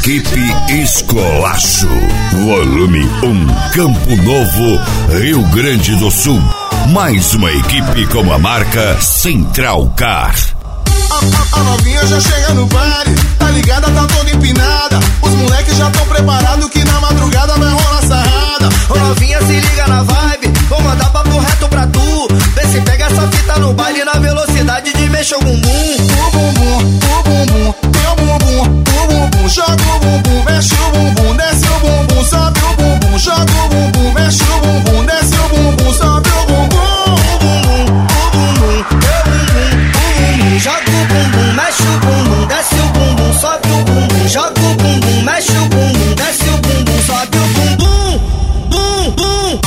Equipe Escolacho. Volume 1, Campo Novo, Rio Grande do Sul. Mais uma equipe com a marca Central Car. A novinha já chega no baile, tá ligada, tá toda empinada. Os moleques já tão preparados que na madrugada vai rolar sarrada. Ô novinha, se liga na vibe, vou mandar papo reto pra tu. Vê se pega essa fita no baile na velocidade de mexer o bumbum. O bumbum, teu bumbum, o bumbum. Joga o bumbum, mexe o bumbum, desce o bumbum, sobe o bumbum. Joga o bumbum, mexe o bumbum, desce o bumbum, sobe o bumbum. O bumbum, teu bumbum, joga o bumbum, mexe o bumbum, desce o bumbum, sobe o bumbum. Joga o bumbum, mexe o bumbum, desce o bumbum, sobe o bumbum. Bum, bum.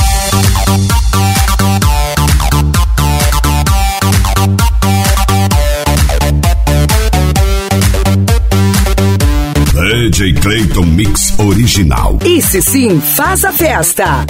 DJ Clayton Mix Original. Esse sim faz a festa.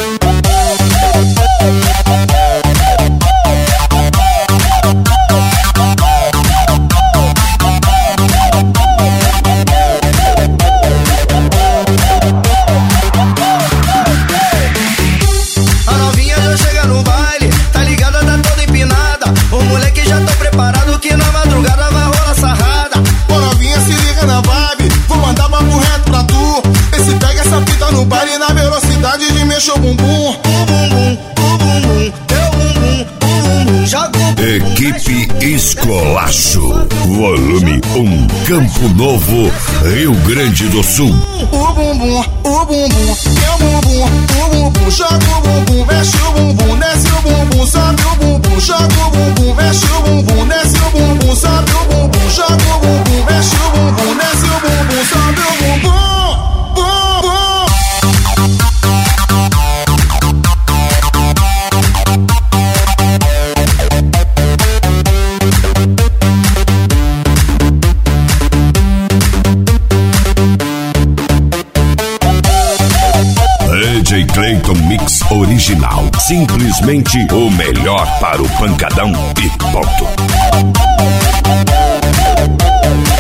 A novinha já chega no baile, tá ligada, tá toda empinada. O moleque já tá preparado que na madrugada vai rolar sarrada. Ô novinha, se liga na vibe, vou mandar papo reto pra tu. Vê se pega essa fita no baile na velocidade de mexer o bumbum. O bumbum, teu bumbum, o bumbum, joga o bumbum. Equipe Escolacho. Volume 1, Campo Novo, Rio Grande do Sul. O bumbum, teu bumbum, o bumbum. Joga o bumbum, mexe o bumbum, desce o bumbum, sobe o bumbum. Joga o bumbum, mexe o bumbum, desce o bumbum, sobe o bumbum. Joga o bumbum, mexe o bumbum, desce o bumbum, sobe o bumbum. DJ Clayton Mix Original. Simplesmente o melhor para o pancadão e ponto.